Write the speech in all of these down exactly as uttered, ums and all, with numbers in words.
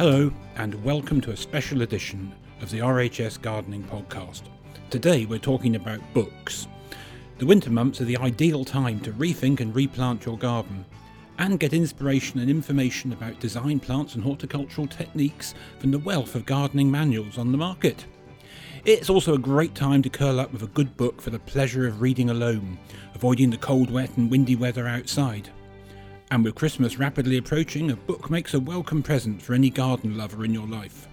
Hello and welcome to a special edition of the R H S Gardening Podcast. Today we're talking about books. The winter months are the ideal time to rethink and replant your garden and get inspiration and information about design plants and horticultural techniques from the wealth of gardening manuals on the market. It's also a great time to curl up with a good book for the pleasure of reading alone, avoiding the cold, wet and windy weather outside. And with Christmas rapidly approaching, a book makes a welcome present for any garden lover in your life.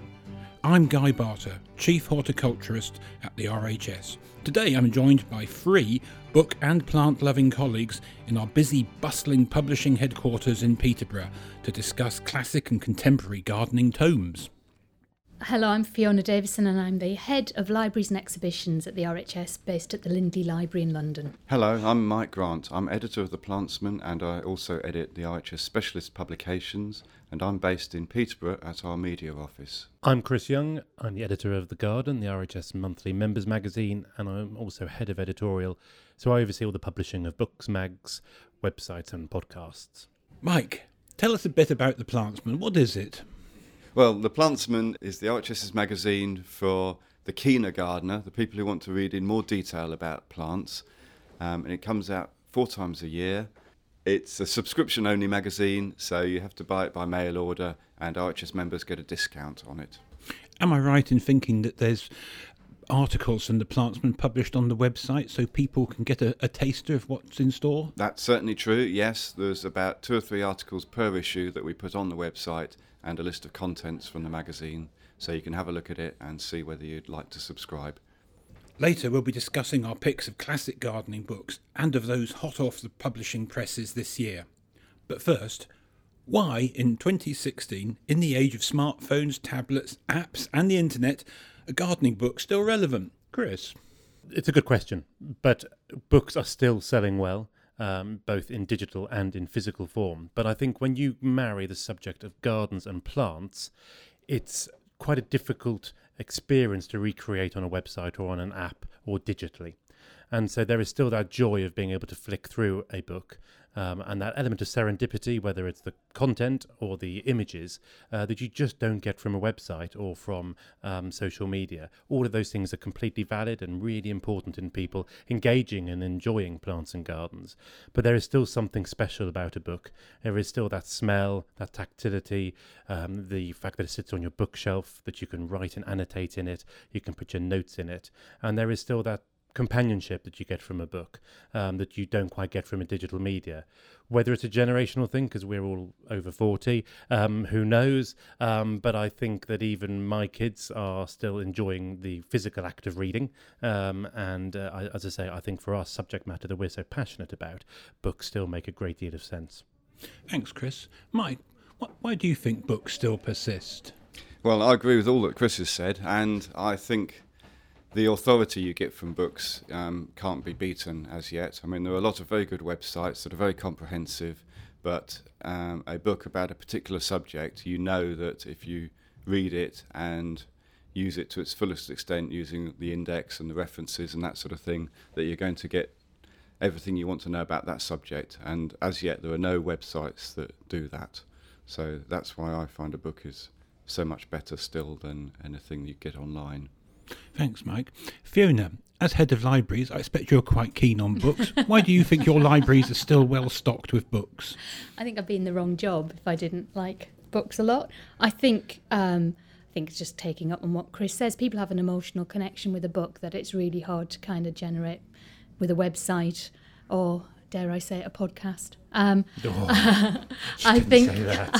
I'm Guy Barter, Chief Horticulturist at the R H S. Today I'm joined by three book and plant-loving colleagues in our busy, bustling publishing headquarters in Peterborough to discuss classic and contemporary gardening tomes. Hello, I'm Fiona Davison and I'm the Head of Libraries and Exhibitions at the R H S based at the Lindley Library in London. Hello, I'm Mike Grant. I'm editor of The Plantsman and I also edit the R H S Specialist Publications, and I'm based in Peterborough at our media office. I'm Chris Young. I'm the editor of The Garden, the R H S monthly members magazine, and I'm also head of editorial, so I oversee all the publishing of books, mags, websites and podcasts. Mike, tell us a bit about The Plantsman. What is it? Well, The Plantsman is the RHS's magazine for the keener gardener, the people who want to read in more detail about plants, um, and it comes out four times a year. It's a subscription-only magazine, so you have to buy it by mail order, and R H S members get a discount on it. Am I right in thinking that there's articles from The Plantsman published on the website so people can get a, a taster of what's in store? That's certainly true, yes. There's about two or three articles per issue that we put on the website, and a list of contents from the magazine, so you can have a look at it and see whether you'd like to subscribe. Later we'll be discussing our picks of classic gardening books and of those hot off the publishing presses this year. But first, why in twenty sixteen, in the age of smartphones, tablets, apps and the internet, are gardening books still relevant? Chris? It's a good question, but books are still selling well. Um, both in digital and in physical form. But I think when you marry the subject of gardens and plants, it's quite a difficult experience to recreate on a website or on an app or digitally. And so there is still that joy of being able to flick through a book um, and that element of serendipity, whether it's the content or the images, uh, that you just don't get from a website or from um, social media. All of those things are completely valid and really important in people engaging and enjoying plants and gardens. But there is still something special about a book. There is still that smell, that tactility, um, the fact that it sits on your bookshelf, that you can write and annotate in it, you can put your notes in it. And there is still that companionship that you get from a book um, that you don't quite get from a digital media. Whether it's a generational thing, because we're all over forty, um, who knows? Um, but I think that even my kids are still enjoying the physical act of reading. Um, and uh, I, as I say, I think for our subject matter that we're so passionate about, books still make a great deal of sense. Thanks, Chris. Mike, wh- why do you think books still persist? Well, I agree with all that Chris has said, and I think the authority you get from books um, can't be beaten as yet. I mean, there are a lot of very good websites that are very comprehensive, but um, a book about a particular subject, you know that if you read it and use it to its fullest extent using the index and the references and that sort of thing, that you're going to get everything you want to know about that subject. And as yet, there are no websites that do that. So that's why I find a book is so much better still than anything you get online. Thanks, Mike. Fiona, as head of libraries, I expect you're quite keen on books. Why do you think your libraries are still well stocked with books? I think I'd be in the wrong job if I didn't like books a lot. I think um, I think it's just taking up on what Chris says. People have an emotional connection with a book that it's really hard to kind of generate with a website or, dare I say it, a podcast. Um, Oh, I think say that.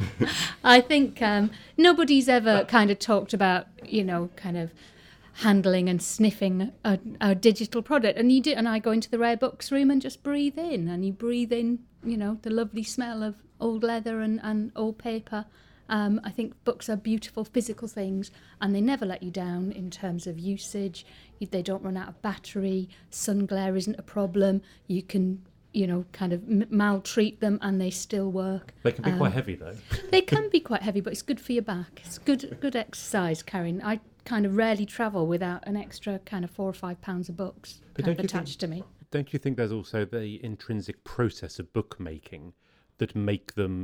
I think um, nobody's ever kind of talked about, you know, kind of handling and sniffing a, a digital product. And you do, and I go into the rare books room and just breathe in, and you breathe in, you know, the lovely smell of old leather and, and old paper. Um, I think books are beautiful physical things, and they never let you down in terms of usage. They don't run out of battery. Sun glare isn't a problem. You can, you know, kind of m- maltreat them and they still work. They can be um, quite heavy though. They can be quite heavy, but it's good for your back. It's good good exercise carrying. I kind of rarely travel without an extra kind of four or five pounds of books But kind of don't you attached to me. Don't you think there's also the intrinsic process of bookmaking that make them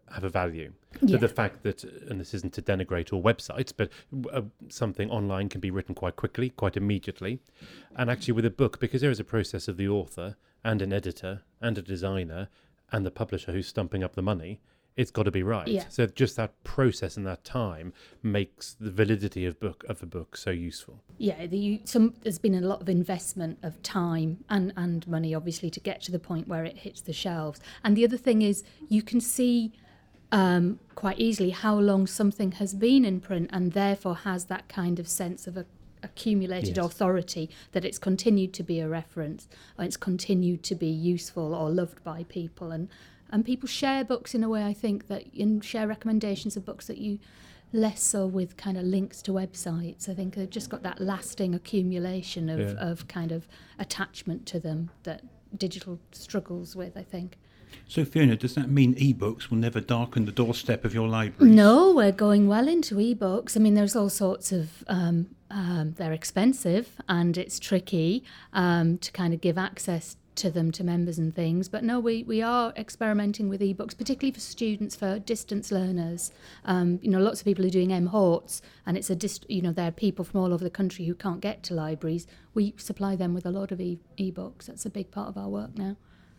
have a value. Yeah. So the fact that, and this isn't to denigrate all websites, but uh, something online can be written quite quickly, quite immediately. And actually with a book, because there is a process of the author and an editor and a designer and the publisher who's stumping up the money, it's got to be right. Yeah. So just that process and that time makes the validity of book of a book so useful. Yeah, the, some, there's been a lot of investment of time and, and money, obviously, to get to the point where it hits the shelves. And the other thing is you can see um, quite easily how long something has been in print and therefore has that kind of sense of a accumulated Yes. authority, that it's continued to be a reference, or it's continued to be useful or loved by people. And, and people share books in a way, I think, that and share recommendations of books that you less so with kind of links to websites. I think they've just got that lasting accumulation of, Yeah. of kind of attachment to them that digital struggles with, I think. So Fiona, does that mean ebooks will never darken the doorstep of your library? No, we're going well into ebooks. I mean, there's all sorts of, um, um, they're expensive and it's tricky um, to kind of give access to them to members and things. But no, we, we are experimenting with ebooks, particularly for students, for distance learners. Um, you know, lots of people are doing M Horts, and it's a dist- you know, there are people from all over the country who can't get to libraries. We supply them with a lot of e- ebooks. That's a big part of our work now.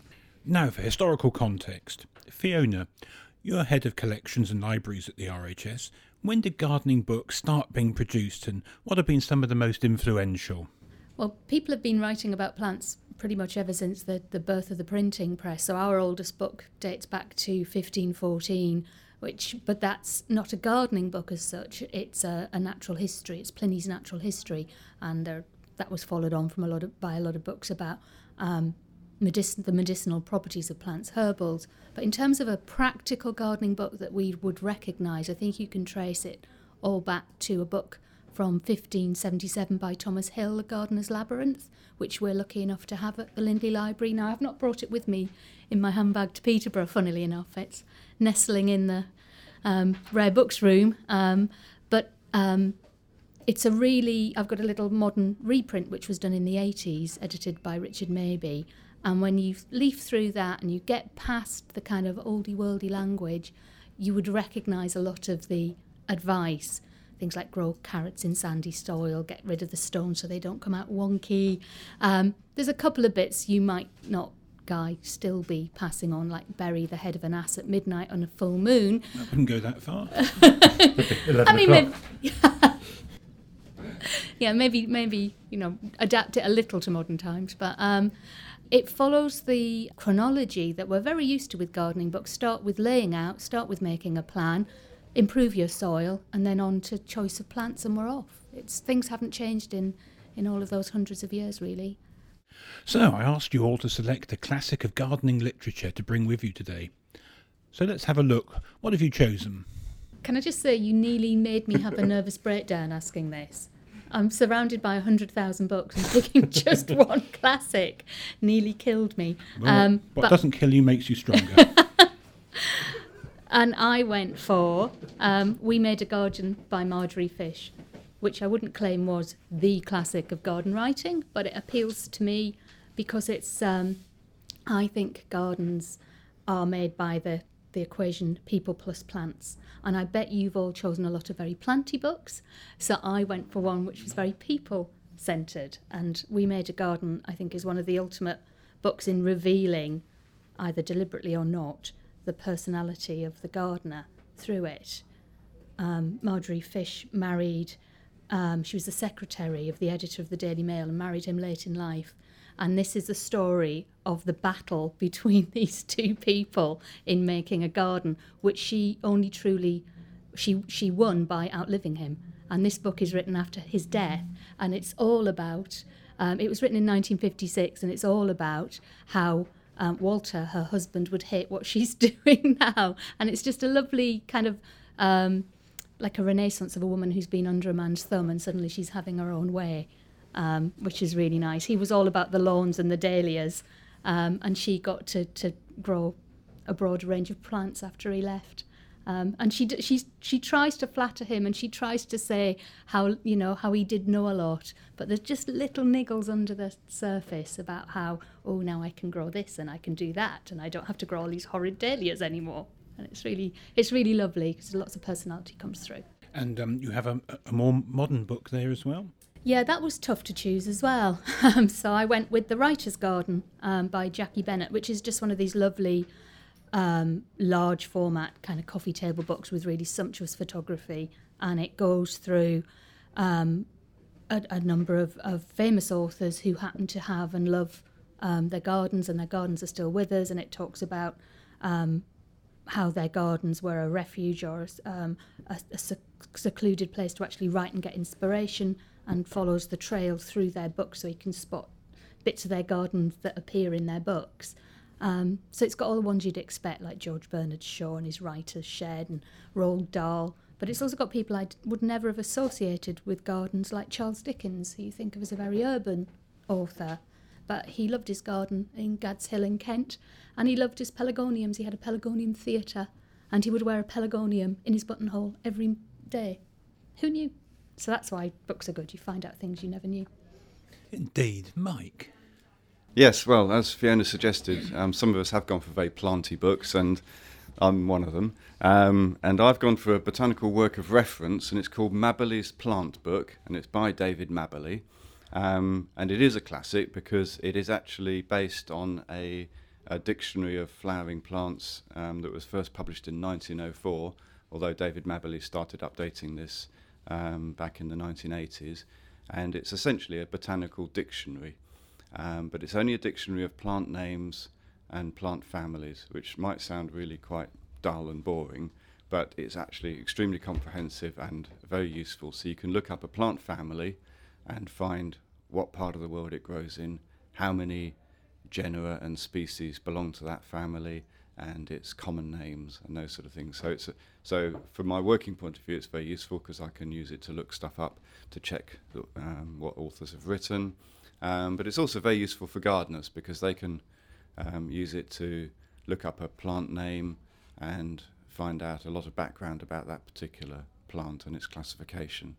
Now, for historical context, Fiona, you're head of collections and libraries at the R H S. When did gardening books start being produced, and what have been some of the most influential? Well, people have been writing about plants pretty much ever since the, the birth of the printing press. So our oldest book dates back to fifteen fourteen, which, but that's not a gardening book as such. It's a, a natural history. It's Pliny's Natural History, and there, that was followed on from a lot of by a lot of books about um, Medic- the medicinal properties of plants, herbals. But in terms of a practical gardening book that we would recognise, I think you can trace it all back to a book from fifteen seventy-seven by Thomas Hill, The Gardener's Labyrinth, which we're lucky enough to have at the Lindley Library. Now, I've not brought it with me in my handbag to Peterborough, funnily enough. It's nestling in the um, rare books room. Um, but um, it's a really, I've got a little modern reprint which was done in the eighties, edited by Richard Maybe. And when you leaf through that and you get past the kind of oldie-worldy language, you would recognise a lot of the advice. Things like grow carrots in sandy soil, get rid of the stones so they don't come out wonky. Um, there's a couple of bits you might not, Guy, still be passing on, like bury the head of an ass at midnight on a full moon. I wouldn't go that far. I mean, maybe, yeah. yeah, maybe, maybe, you know, adapt it a little to modern times. But um, it follows the chronology that we're very used to with gardening books. Start with laying out, start with making a plan, improve your soil, and then on to choice of plants, and we're off. It's things haven't changed in, in all of those hundreds of years, really. So I asked you all to select a classic of gardening literature to bring with you today. So let's have a look. What have you chosen? Can I just say, you nearly made me have a nervous breakdown asking this. I'm surrounded by one hundred thousand books and picking just one classic nearly killed me. Well, um, what but, doesn't kill you makes you stronger. and I went for um, We Made a Garden by Marjorie Fish, which I wouldn't claim was the classic of garden writing, but it appeals to me because it's, um, I think gardens are made by the, the equation people plus plants. And I bet you've all chosen a lot of very planty books. So I went for one which was very people-centred. And We Made a Garden, I think, is one of the ultimate books in revealing, either deliberately or not, the personality of the gardener through it. Um, Marjorie Fish married... Um, she was the secretary of the editor of the Daily Mail and married him late in life. And this is the story of the battle between these two people in making a garden, which she only truly, she she won by outliving him. And this book is written after his death, and it's all about, um, it was written in nineteen fifty-six, and it's all about how um, Walter, her husband, would hate what she's doing now. And it's just a lovely kind of... Um, like a renaissance of a woman who's been under a man's thumb and suddenly she's having her own way, um, which is really nice. He was all about the lawns and the dahlias, um, and she got to, to grow a broad range of plants after he left. Um, and she she she tries to flatter him, and she tries to say how you know how he did know a lot, but there's just little niggles under the surface about how, oh, now I can grow this and I can do that and I don't have to grow all these horrid dahlias anymore. and it's really it's really lovely because lots of personality comes through. And um, you have a, a more modern book there as well? Yeah, that was tough to choose as well. Um, so I went with The Writer's Garden um, by Jackie Bennett, which is just one of these lovely um, large format kind of coffee table books with really sumptuous photography, and it goes through um, a, a number of, of famous authors who happen to have and love um, their gardens, and their gardens are still with us, and it talks about um, how their gardens were a refuge or a, um, a, a sec- secluded place to actually write and get inspiration, and follows the trail through their books so you can spot bits of their gardens that appear in their books. Um, so it's got all the ones you'd expect, like George Bernard Shaw and his writers' shed and Roald Dahl, but it's also got people I would never have associated with gardens, like Charles Dickens, who you think of as a very urban author. But he loved his garden in Gad's Hill in Kent, and he loved his pelargoniums. He had a pelargonium theatre, and he would wear a pelargonium in his buttonhole every day. Who knew? So that's why books are good. You find out things you never knew. Indeed. Mike? Yes, well, as Fiona suggested, um, some of us have gone for very planty books, and I'm one of them. Um, and I've gone for a botanical work of reference, and it's called Mabberley's Plant Book, and it's by David Mabberley. Um, and it is a classic because it is actually based on a, a dictionary of flowering plants um, that was first published in nineteen oh four, although David Mabberley started updating this um, back in the nineteen eighties. And it's essentially a botanical dictionary. Um, but it's only a dictionary of plant names and plant families, which might sound really quite dull and boring, but it's actually extremely comprehensive and very useful. So you can look up a plant family and find what part of the world it grows in, how many genera and species belong to that family, and its common names and those sort of things. So it's a, so from my working point of view, it's very useful because I can use it to look stuff up, to check um, what authors have written. Um, but it's also very useful for gardeners because they can um, use it to look up a plant name and find out a lot of background about that particular plant and its classification.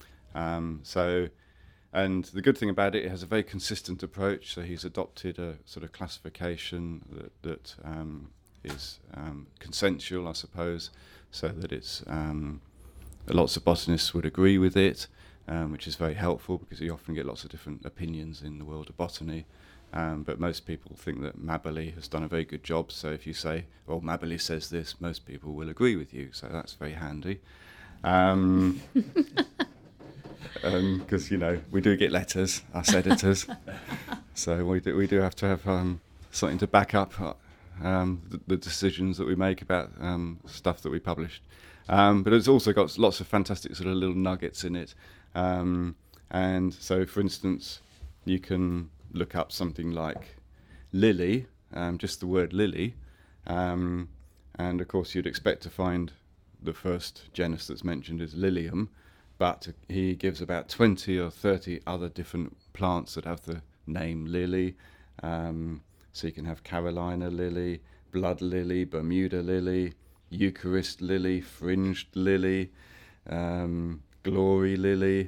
Um, so, and the good thing about it, it has a very consistent approach. So he's adopted a sort of classification that, that um, is um, consensual, I suppose, so that it's um, lots of botanists would agree with it. Um, which is very helpful because you often get lots of different opinions in the world of botany. Um, but most people think that Mabberley has done a very good job. So if you say, well, Mabberley says this, most people will agree with you. So that's very handy. Um, because, um, you know, we do get letters, us editors. So we do, we do have to have um, something to back up um, the, the decisions that we make about um, stuff that we published. Um, but it's also got lots of fantastic sort of little nuggets in it. Um, and so, for instance, you can look up something like lily, um, just the word lily, um, and of course you'd expect to find the first genus that's mentioned is Lilium, but he gives about twenty or thirty other different plants that have the name lily. Um, so you can have Carolina lily, blood lily, Bermuda lily, Eucharist lily, fringed lily, um, glory lily,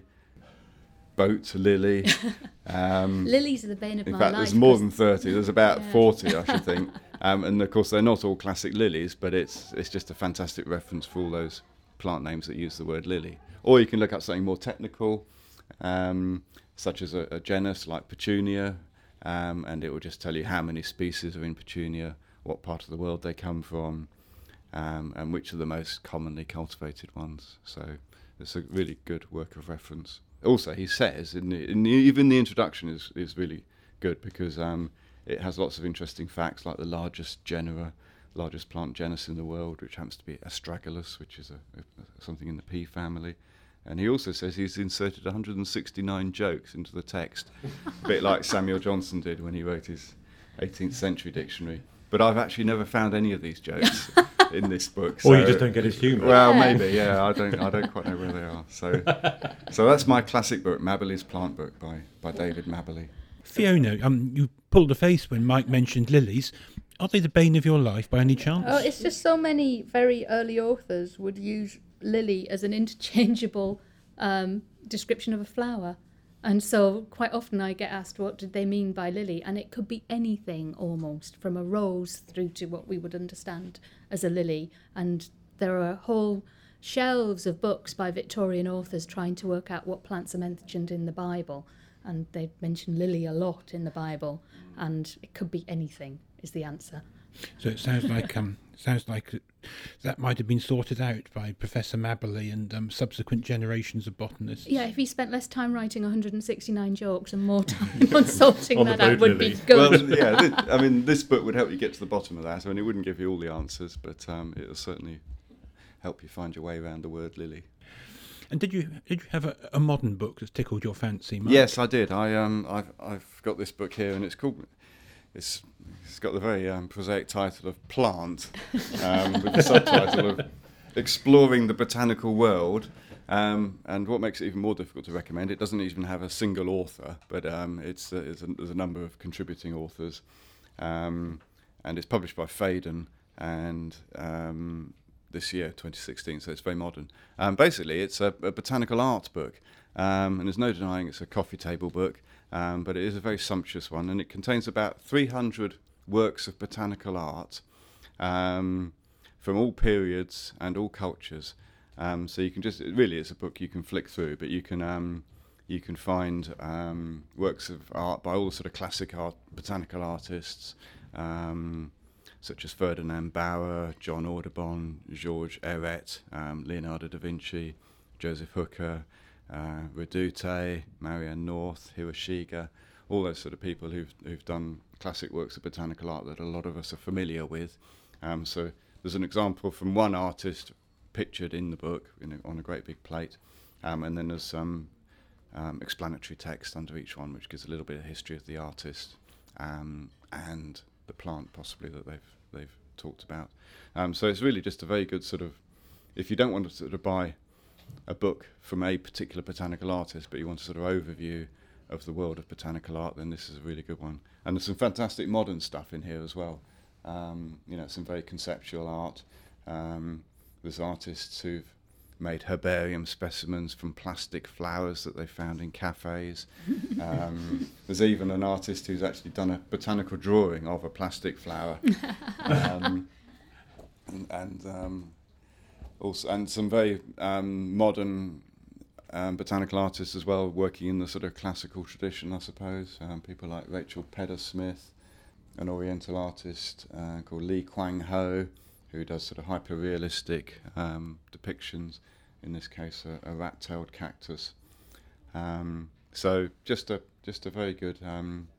boat lily. Um, Lilies are the bane of in my fact, life. there's more than thirty. There's about Yeah. forty, I should think. Um, and of course, they're not all classic lilies, but it's it's just a fantastic reference for all those plant names that use the word lily. Or you can look up something more technical, um, such as a, a genus like Petunia, um, and it will just tell you how many species are in Petunia, what part of the world they come from, um, and which are the most commonly cultivated ones. So it's a really good work of reference. Also, he says, in the, in the, even the introduction is, is really good because um, it has lots of interesting facts, like the largest genera, largest plant genus in the world, which happens to be Astragalus, which is a, a, something in the pea family. And he also says he's inserted one hundred sixty-nine jokes into the text, a bit like Samuel Johnson did when he wrote his eighteenth century dictionary. But I've actually never found any of these jokes in this book. Or so, you just don't get his humour. Well, Yeah. maybe, yeah. I don't, I don't quite know where they are. So, so that's my classic book, Mabberley's Plant Book by, by David Mabberley. Fiona, um, you pulled a face when Mike mentioned lilies. Are they the bane of your life by any chance? Oh, it's just so many very early authors would use lily as an interchangeable um, description of a flower. And so quite often I get asked, what did they mean by lily? And it could be anything almost, from a rose through to what we would understand as a lily. And there are whole shelves of books by Victorian authors trying to work out what plants are mentioned in the Bible. And they mention lily a lot in the Bible. And it could be anything is the answer. So it sounds like um, sounds like that might have been sorted out by Professor Mabberley and um, subsequent generations of botanists. Yeah, if he spent less time writing one hundred sixty-nine jokes and more time on sorting On that the out boat would lilies. be good. Well, yeah, th- I mean, this book would help you get to the bottom of that. I mean, it wouldn't give you all the answers, but um, it'll certainly help you find your way around the word lily. And did you did you have a, a modern book that's tickled your fancy, Mark? Yes, I did. I um, I've I've got this book here, and it's called. It's it's got the very um, prosaic title of Plant, um, with the subtitle of Exploring the Botanical World. Um, and what makes it even more difficult to recommend, it doesn't even have a single author, but um, it's, uh, it's a, there's a number of contributing authors, um, and it's published by Phaidon, and um, this year, twenty sixteen, so it's very modern. Um, basically, it's a, a botanical art book, um, and there's no denying it's a coffee table book. Um, but it is a very sumptuous one, and it contains about three hundred works of botanical art um, from all periods and all cultures. Um, so you can just, it really is a book you can flick through, but you can um, you can find um, works of art by all the sort of classic art, botanical artists, um, such as Ferdinand Bauer, John Audubon, Georges Heuret, um, Leonardo da Vinci, Joseph Hooker, Uh, Redoute, Marianne North, Hiroshige, all those sort of people who've who've done classic works of botanical art that a lot of us are familiar with. Um, so there's an example from one artist pictured in the book, you know, on a great big plate, um, and then there's some um, explanatory text under each one, which gives a little bit of history of the artist um, and the plant possibly that they've they've talked about. Um, so it's really just a very good sort of, if you don't want to sort of buy a book from a particular botanical artist, but you want a sort of overview of the world of botanical art, then this is a really good one. And there's some fantastic modern stuff in here as well. Um, you know, some very conceptual art. Um, there's artists who've made herbarium specimens from plastic flowers that they found in cafes. Um, there's even an artist who's actually done a botanical drawing of a plastic flower. um, and and um, Also, and some very um, modern um, botanical artists as well, working in the sort of classical tradition, I suppose. Um, people like Rachel Pedder-Smith, an Oriental artist uh, called Li Kwang Ho, who does sort of hyper-realistic um, depictions. In this case, a, a rat-tailed cactus. Um, so, just a just a very good um,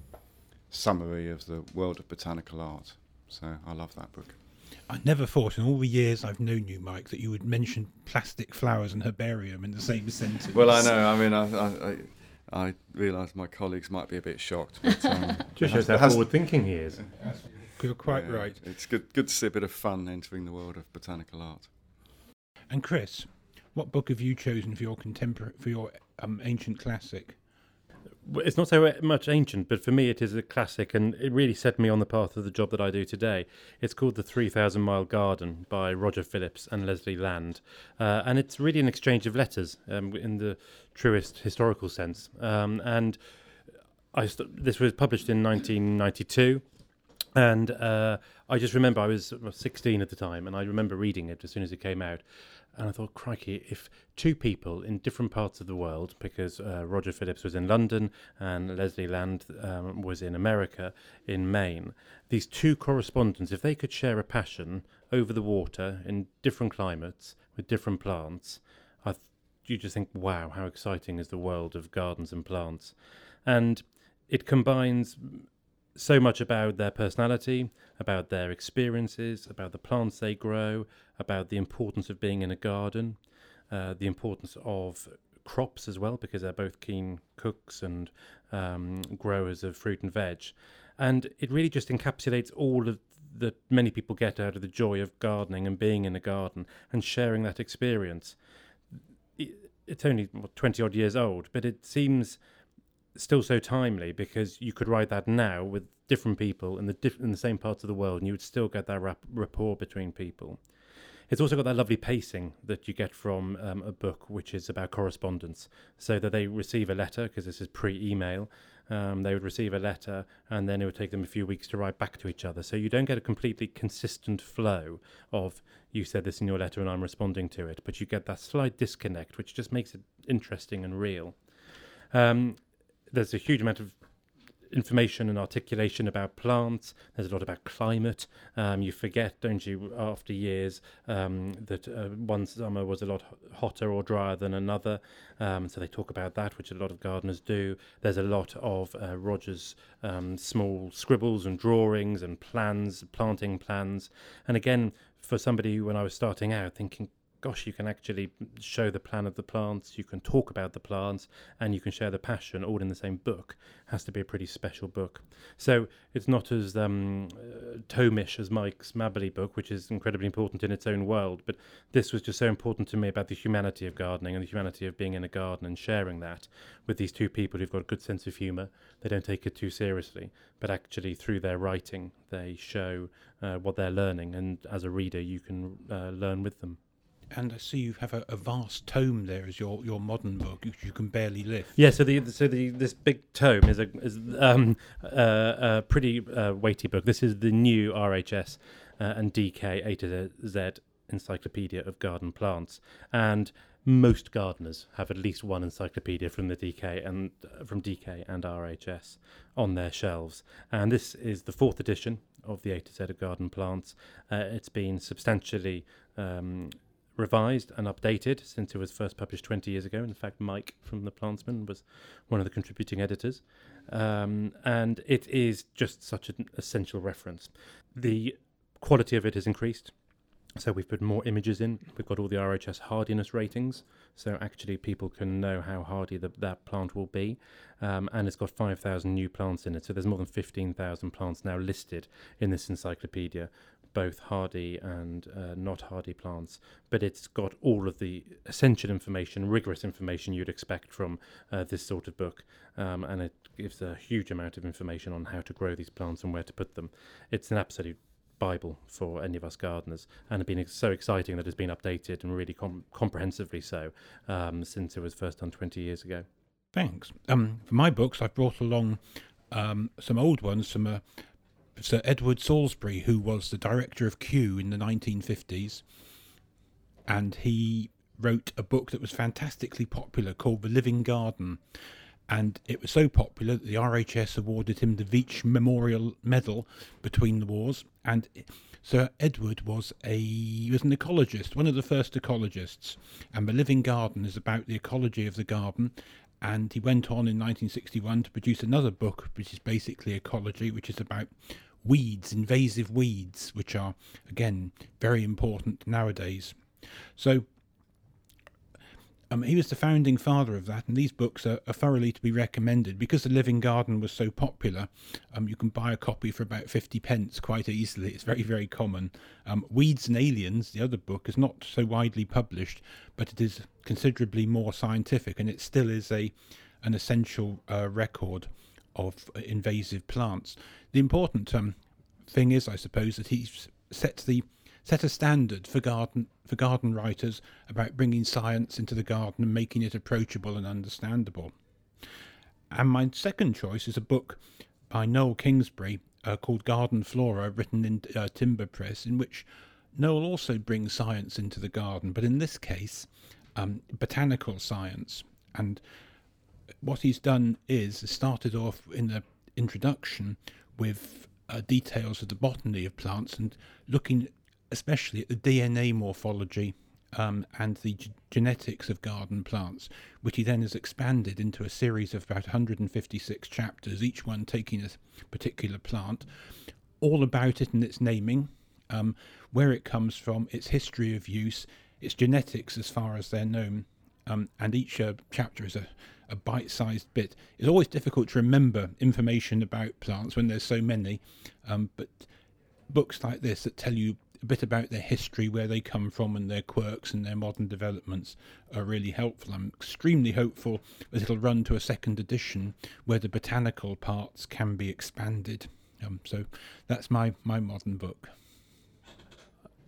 summary of the world of botanical art. So, I love that book. I never thought in all the years I've known you, Mike, that you would mention plastic flowers and herbarium in the same sentence. Well, I know. I mean, I I, I, I realise my colleagues might be a bit shocked. But, um, Just shows how forward-thinking he is. You're quite yeah, right. It's good good to see a bit of fun entering the world of botanical art. And Chris, what book have you chosen for your contemporary, for your um, ancient classic? Well, it's not so much ancient, but for me it is a classic, and it really set me on the path of the job that I do today. It's called The three thousand Mile Garden by Roger Phillips and Leslie Land, uh, and it's really an exchange of letters um, in the truest historical sense. Um, and I st- this was published in nineteen ninety-two, and uh, I just remember I was sixteen at the time, and I remember reading it as soon as it came out. And I thought, crikey, if two people in different parts of the world, because uh, Roger Phillips was in London and Leslie Land um, was in America, in Maine, these two correspondents, if they could share a passion over the water in different climates with different plants, I th- you just think, wow, how exciting is the world of gardens and plants. And it combines so much about their personality, about their experiences, about the plants they grow, about the importance of being in a garden, uh, the importance of crops as well, because they're both keen cooks and um, growers of fruit and veg. And it really just encapsulates all of that many people get out of the joy of gardening and being in a garden and sharing that experience. It's only what, twenty odd years old, but it seems still so timely, because you could write that now with different people in the diff- in the same parts of the world, and you would still get that rap- rapport between people. It's also got that lovely pacing that you get from um, a book which is about correspondence, so that they receive a letter, because this is pre-email. Um, they would receive a letter, and then it would take them a few weeks to write back to each other. So you don't get a completely consistent flow of, you said this in your letter and I'm responding to it, but you get that slight disconnect, which just makes it interesting and real. Um, there's a huge amount of information and articulation about plants. There's a lot about climate. Um, you forget, don't you, after years, um, that uh, one summer was a lot hotter or drier than another. Um, so they talk about that, which a lot of gardeners do. There's a lot of uh, Roger's um, small scribbles and drawings and plans, planting plans. And again, for somebody, when I was starting out, thinking, gosh, you can actually show the plan of the plants, you can talk about the plants, and you can share the passion all in the same book. Has to be a pretty special book. So it's not as um, uh, tomish as Mike's Mabberley book, which is incredibly important in its own world, but this was just so important to me about the humanity of gardening and the humanity of being in a garden and sharing that with these two people who've got a good sense of humour. They don't take it too seriously, but actually through their writing they show uh, what they're learning, and as a reader you can uh, learn with them. And I see you have a, a vast tome there as your, your modern book, which you can barely lift. Yeah, so the so the this big tome is a is um uh, a pretty uh, weighty book. This is the new R H S uh, and D K A to Z Encyclopedia of Garden Plants, and most gardeners have at least one encyclopedia from the D K and uh, from D K and R H S on their shelves. And this is the fourth edition of the A to Z of Garden Plants. Uh, it's been substantially um, revised and updated since it was first published twenty years ago. In fact, Mike from The Plantsman was one of the contributing editors. Um, and it is just such an essential reference. The quality of it has increased. So we've put more images in. We've got all the R H S hardiness ratings. So actually people can know how hardy the, that plant will be. Um, and it's got five thousand new plants in it. So there's more than fifteen thousand plants now listed in this encyclopedia, both hardy and uh, not hardy plants. But it's got all of the essential information, rigorous information you'd expect from uh, this sort of book. Um, and it gives a huge amount of information on how to grow these plants and where to put them. It's an absolute Bible for any of us gardeners, and it's been so exciting that it's been updated and really com- comprehensively so um, since it was first done twenty years ago. Thanks. Um, for my books, I've brought along um, some old ones from uh, Sir Edward Salisbury, who was the director of Kew in the nineteen fifties, and he wrote a book that was fantastically popular called The Living Garden. And it was so popular that the R H S awarded him the Veitch Memorial Medal between the wars. And Sir Edward was a he was an ecologist, one of the first ecologists. And The Living Garden is about the ecology of the garden. And he went on in nineteen sixty-one to produce another book, which is basically ecology, which is about weeds, invasive weeds, which are, again, very important nowadays. So Um, he was the founding father of that, and these books are, are thoroughly to be recommended. Because The Living Garden was so popular, um, you can buy a copy for about fifty pence quite easily. It's very, very common. Um, Weeds and Aliens, the other book, is not so widely published, but it is considerably more scientific, and it still is a an essential uh, record of uh, invasive plants. The important um, thing is, I suppose, that he sets the set a standard for garden for garden writers about bringing science into the garden and making it approachable and understandable. And my second choice is a book by Noel Kingsbury uh, called Garden Flora, written in uh, Timber Press, in which Noel also brings science into the garden, but in this case, um, botanical science. And what he's done is started off in the introduction with uh, details of the botany of plants and looking especially at the D N A morphology um, and the g- genetics of garden plants, which he then has expanded into a series of about one hundred fifty-six chapters, each one taking a particular plant, all about it and its naming, um, where it comes from, its history of use, its genetics as far as they're known, um, and each uh, chapter is a, a bite-sized bit. It's always difficult to remember information about plants when there's so many, um, but books like this that tell you a bit about their history, where they come from and their quirks and their modern developments are really helpful. I'm extremely hopeful that it'll run to a second edition where the botanical parts can be expanded. Um, so that's my, my modern book.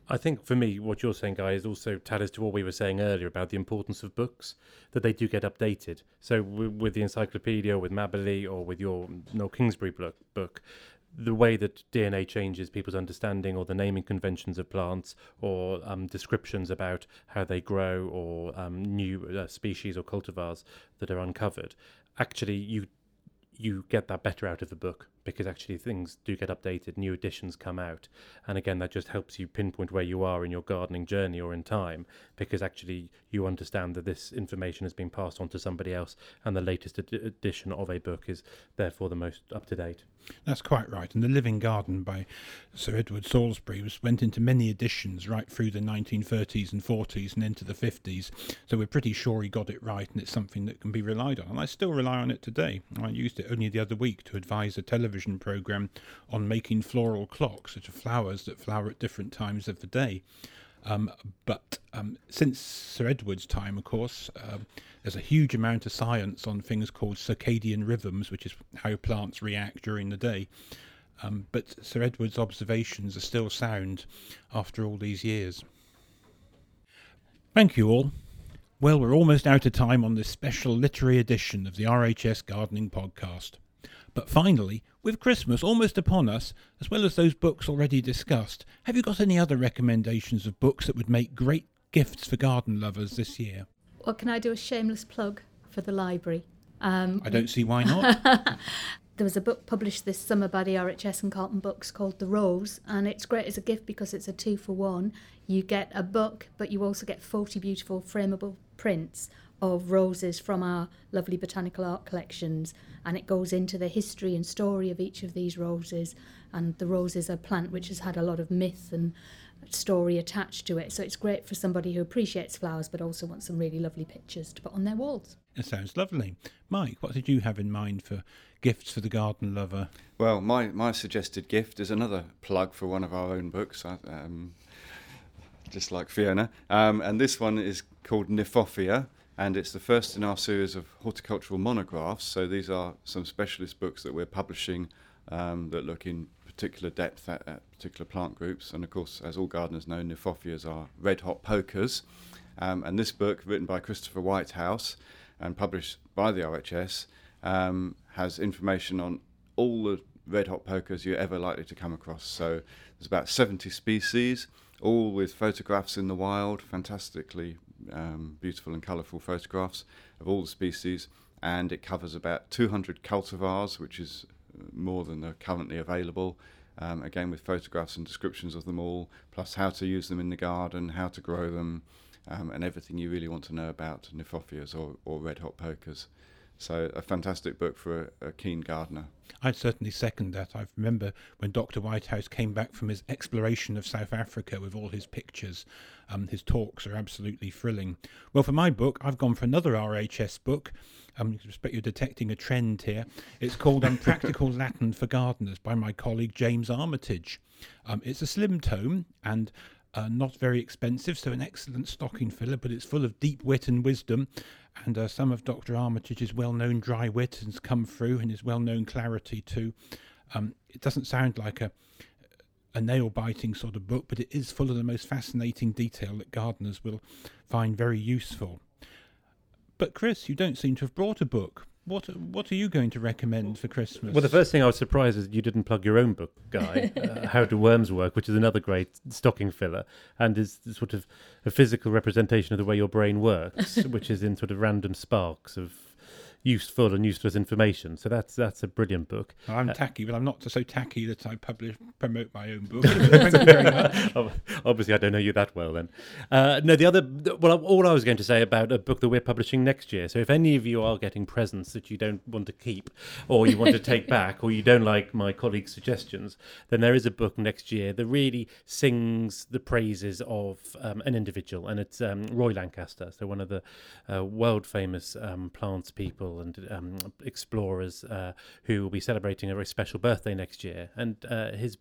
I think for me, what you're saying, Guy, is also tallies to what we were saying earlier about the importance of books, that they do get updated. So w- with the encyclopedia, with Mabberley, or with your Noel Kingsbury book, book, the way that D N A changes people's understanding, or the naming conventions of plants, or um, descriptions about how they grow, or um, new uh, species or cultivars that are uncovered, actually you you get that better out of the book, because actually things do get updated, new editions come out. And again, that just helps you pinpoint where you are in your gardening journey or in time, because actually you understand that this information has been passed on to somebody else, and the latest ed- edition of a book is therefore the most up-to-date. That's quite right. And The Living Garden by Sir Edward Salisbury was, went into many editions right through the nineteen thirties and forties and into the fifties. So we're pretty sure he got it right, and it's something that can be relied on. And I still rely on it today. I used it only the other week to advise a television programme on making floral clocks, which are flowers that flower at different times of the day. Um, but um, since Sir Edward's time, of course, uh, there's a huge amount of science on things called circadian rhythms, which is how plants react during the day. Um, but Sir Edward's observations are still sound after all these years. Thank you all. Well, we're almost out of time on this special literary edition of the R H S Gardening Podcast. But finally, with Christmas almost upon us, as well as those books already discussed, have you got any other recommendations of books that would make great gifts for garden lovers this year? Well, can I do a shameless plug for the library? Um, I don't see why not. There was a book published this summer by the R H S and Carlton Books called The Rose, and it's great as a gift because it's a two for one. You get a book, but you also get forty beautiful frameable prints of roses from our lovely botanical art collections, and it goes into the history and story of each of these roses. And the rose is a plant which has had a lot of myth and story attached to it, so it's great for somebody who appreciates flowers but also wants some really lovely pictures to put on their walls. It sounds lovely. Mike, what did you have in mind for gifts for the garden lover? Well, my, my suggested gift is another plug for one of our own books, um, just like Fiona, um, and this one is called Gnyphophea, and it's the first in our series of horticultural monographs. So these are some specialist books that we're publishing um, that look in particular depth at, at particular plant groups. And of course, as all gardeners know, Gnyphopheas are red hot pokers. Um, and this book, written by Christopher Whitehouse and published by the R H S, um, has information on all the red hot pokers you're ever likely to come across. So there's about seventy species, all with photographs in the wild, fantastically um, beautiful and colourful photographs of all the species, and it covers about two hundred cultivars, which is more than are currently available, um, again with photographs and descriptions of them all, plus how to use them in the garden, how to grow them, um, and everything you really want to know about Gnyphopheas or, or red hot pokers. So a fantastic book for a, a keen gardener. I'd certainly second that. I remember when Doctor Whitehouse came back from his exploration of South Africa with all his pictures. Um, his talks are absolutely thrilling. Well, for my book, I've gone for another R H S book. Um, I suspect you're detecting a trend here. It's called um, Practical Latin for Gardeners by my colleague James Armitage. Um, it's a slim tome and Uh, not very expensive, so an excellent stocking filler, but it's full of deep wit and wisdom, and uh, some of Doctor Armitage's well-known dry wit has come through, and his well-known clarity too. Um, it doesn't sound like a, a nail-biting sort of book, but it is full of the most fascinating detail that gardeners will find very useful. But Chris, you don't seem to have brought a book. What what are you going to recommend for Christmas? Well, the first thing I was surprised is you didn't plug your own book, Guy, uh, How Do Worms Work, which is another great stocking filler, and is sort of a physical representation of the way your brain works, which is in sort of random sparks of useful and useless information. So that's that's a brilliant book. Well, I'm tacky, but I'm not so tacky that I publish promote my own book. Thank you very much. Obviously, I don't know you that well then. Uh, no, the other, well, all I was going to say about a book that we're publishing next year. So if any of you are getting presents that you don't want to keep or you want to take back or you don't like my colleagues' suggestions, then there is a book next year that really sings the praises of um, an individual, and it's um, Roy Lancaster, so one of the uh, world famous um, plants people and um, explorers uh, who will be celebrating a very special birthday next year. And uh, his book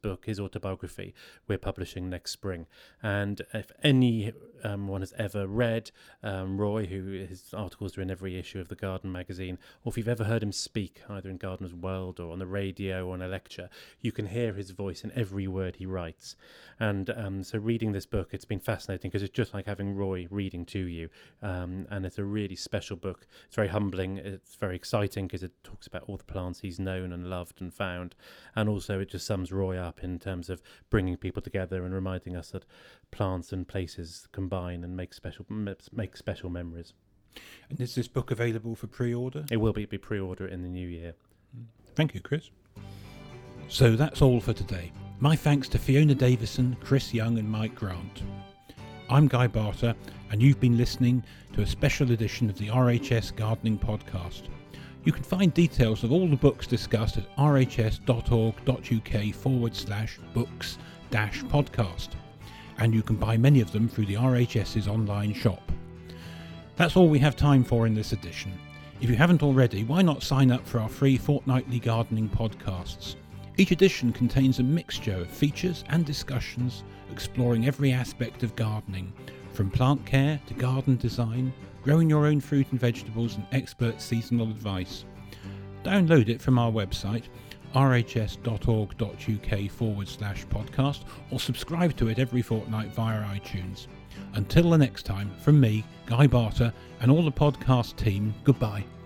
book, his autobiography, we're publishing next spring. And if anyone um, has ever read um, Roy, who his articles are in every issue of the Garden magazine, or if you've ever heard him speak either in Gardener's World or on the radio or in a lecture, you can hear his voice in every word he writes. And um, so reading this book, it's been fascinating because it's just like having Roy reading to you. Um, and it's a really special book. It's very humbling. It's very exciting because it talks about all the plants he's known and loved and found. And also it just sums Roy up in terms of bringing people together and reminding us that plants and places combine and make special make special memories. And is this book available for pre-order? It will be, be pre-order in the new year. Thank you, Chris. So that's all for today. My thanks to Fiona Davison, Chris Young and Mike Grant. I'm Guy Barter, and you've been listening to a special edition of the R H S Gardening Podcast. You can find details of all the books discussed at rhs.org.uk forward slash books dash podcast, and you can buy many of them through the RHS's online shop. That's all we have time for in this edition. If you haven't already, why not sign up for our free fortnightly gardening podcasts? Each edition contains a mixture of features and discussions exploring every aspect of gardening, from plant care to garden design, growing your own fruit and vegetables, and expert seasonal advice. Download it from our website, rhs.org.uk forward slash podcast, or subscribe to it every fortnight via iTunes. Until the next time, from me, Guy Barter, and all the podcast team, goodbye.